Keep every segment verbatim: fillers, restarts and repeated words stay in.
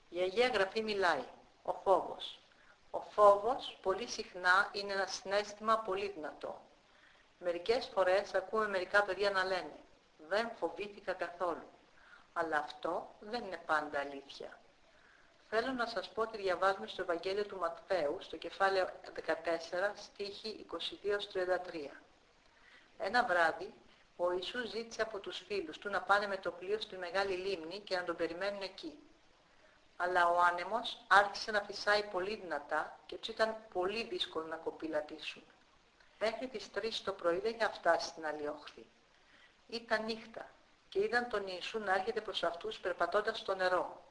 Η Αγία Γραφή μιλάει. Ο φόβος. Ο φόβος πολύ συχνά είναι ένα συναίσθημα πολύ δυνατό. Μερικές φορές ακούμε μερικά παιδιά να λένε «Δεν φοβήθηκα καθόλου». Αλλά αυτό δεν είναι πάντα αλήθεια. Θέλω να σας πω ότι διαβάζουμε στο Ευαγγέλιο του Ματθαίου, στο κεφάλαιο δεκατέσσερα, στίχοι είκοσι δύο τριάντα τρία. Ένα βράδυ, ο Ιησούς ζήτησε από τους φίλους του να πάνε με το πλοίο στη Μεγάλη Λίμνη και να τον περιμένουν εκεί. Αλλά ο άνεμος άρχισε να φυσάει πολύ δυνατά και τους ήταν πολύ δύσκολο να κοπηλατήσουν. Μέχρι τις τρεις το πρωί δεν είχαν φτάσει στην άλλη όχθη. Ήταν νύχτα και είδαν τον Ιησού να έρχεται προς αυτούς περπατώντας στο νερό.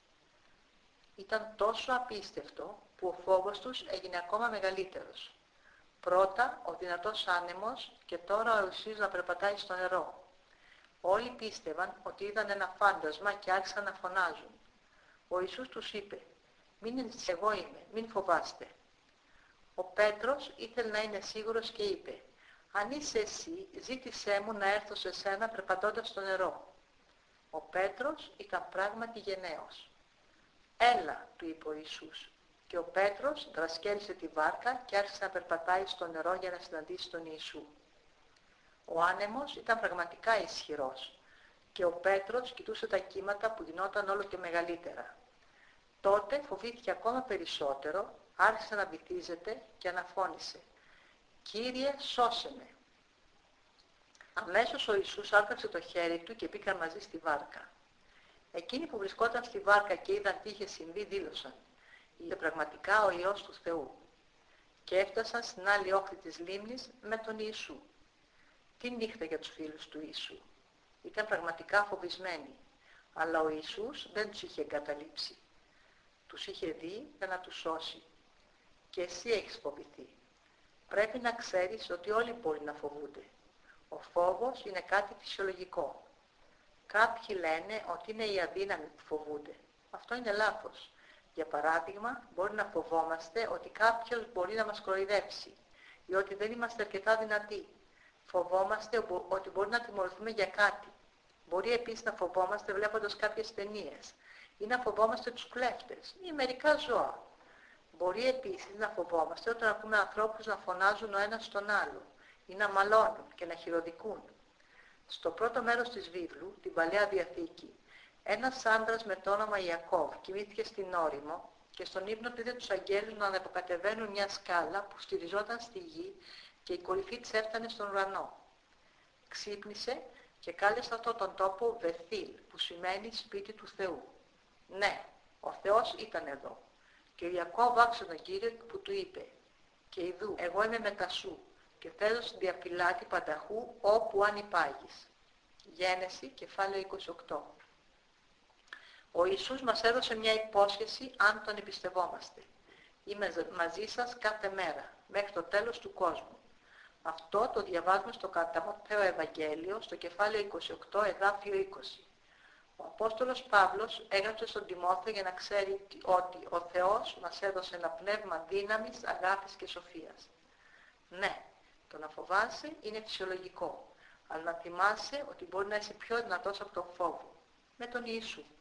Ήταν τόσο απίστευτο που ο φόβος τους έγινε ακόμα μεγαλύτερος. Πρώτα ο δυνατός άνεμος και τώρα ο Ιησούς να περπατάει στο νερό. Όλοι πίστευαν ότι είδαν ένα φάντασμα και άρχισαν να φωνάζουν. Ο Ιησούς τους είπε «Μην είσαι, εγώ είμαι, μην φοβάστε». Ο Πέτρος ήθελε να είναι σίγουρος και είπε «Αν είσαι εσύ, ζήτησέ μου να έρθω σε σένα περπατώντας στο νερό». Ο Πέτρος ήταν πράγματι γενναίος. «Έλα», του είπε ο Ιησούς. Και ο Πέτρος δρασκέλισε τη βάρκα και άρχισε να περπατάει στο νερό για να συναντήσει τον Ιησού. Ο άνεμος ήταν πραγματικά ισχυρός και ο Πέτρος κοιτούσε τα κύματα που γινόταν όλο και μεγαλύτερα. Τότε φοβήθηκε ακόμα περισσότερο, άρχισε να βυθίζεται και αναφώνησε «Κύριε, σώσε με». Αμέσως ο Ιησούς άρπαξε το χέρι του και μπήκαν μαζί στη βάρκα. Εκείνοι που βρισκόταν στη βάρκα και είδαν τι είχε συμβεί δήλωσαν «Είναι πραγματικά ο Υιός του Θεού». Και έφτασαν στην άλλη όχθη της λίμνης με τον Ιησού. Τι νύχτα για τους φίλους του Ιησού. Ήταν πραγματικά φοβισμένοι, αλλά ο Ιησούς δεν τους είχε εγκαταλείψει. Τους είχε δει για να τους σώσει. Και εσύ έχεις φοβηθεί. Πρέπει να ξέρεις ότι όλοι μπορεί να φοβούνται. Ο φόβος είναι κάτι φυσιολογικό. Κάποιοι λένε ότι είναι οι αδύναμοι που φοβούνται. Αυτό είναι λάθος. Για παράδειγμα, μπορεί να φοβόμαστε ότι κάποιος μπορεί να μας κοροϊδέψει ή ότι δεν είμαστε αρκετά δυνατοί. Φοβόμαστε ότι μπορεί να τιμωρηθούμε για κάτι. Μπορεί επίσης να φοβόμαστε βλέποντας κάποιες ταινίες ή να φοβόμαστε τους κλέφτες ή μερικά ζώα. Μπορεί επίσης να φοβόμαστε όταν ακούμε ανθρώπους να φωνάζουν ο ένας στον άλλο ή να μαλώνουν και να χειροδικούν. Στο πρώτο μέρος της βίβλου, την Παλαιά Διαθήκη, ένας άντρας με το όνομα Ιακώβ κοιμήθηκε στην όρημο και στον ύπνο του είδε τους αγγέλους να αναποκατεβαίνουν μια σκάλα που στηριζόταν στη γη και η κορυφή της έφτανε στον ουρανό. Ξύπνησε και κάλεσε αυτόν τον τόπο Βεθήλ, που σημαίνει σπίτι του Θεού. Ναι, ο Θεός ήταν εδώ. Και ο Ιακώβ άκουσε τον Κύριο που του είπε «Και ιδού, εγώ είμαι μετά σου και θέλω στην διαπηλάτη πανταχού όπου αν υπάγεις». Γένεση, κεφάλαιο είκοσι οκτώ. Ο Ιησούς μας έδωσε μια υπόσχεση αν τον εμπιστευόμαστε. Είμαι μαζί σας κάθε μέρα, μέχρι το τέλος του κόσμου. Αυτό το διαβάζουμε στο κατά Ματθαίο Ευαγγέλιο, στο κεφάλαιο είκοσι οκτώ, εδάφιο είκοσι. Ο Απόστολος Παύλος έγραψε στον Τιμόθεο για να ξέρει ότι ο Θεός μας έδωσε ένα πνεύμα δύναμης, αγάπης και σοφίας. Ναι, το να φοβάσαι είναι φυσιολογικό, αλλά να θυμάσαι ότι μπορεί να είσαι πιο δυνατός από τον φόβο. Με τον Ιησού.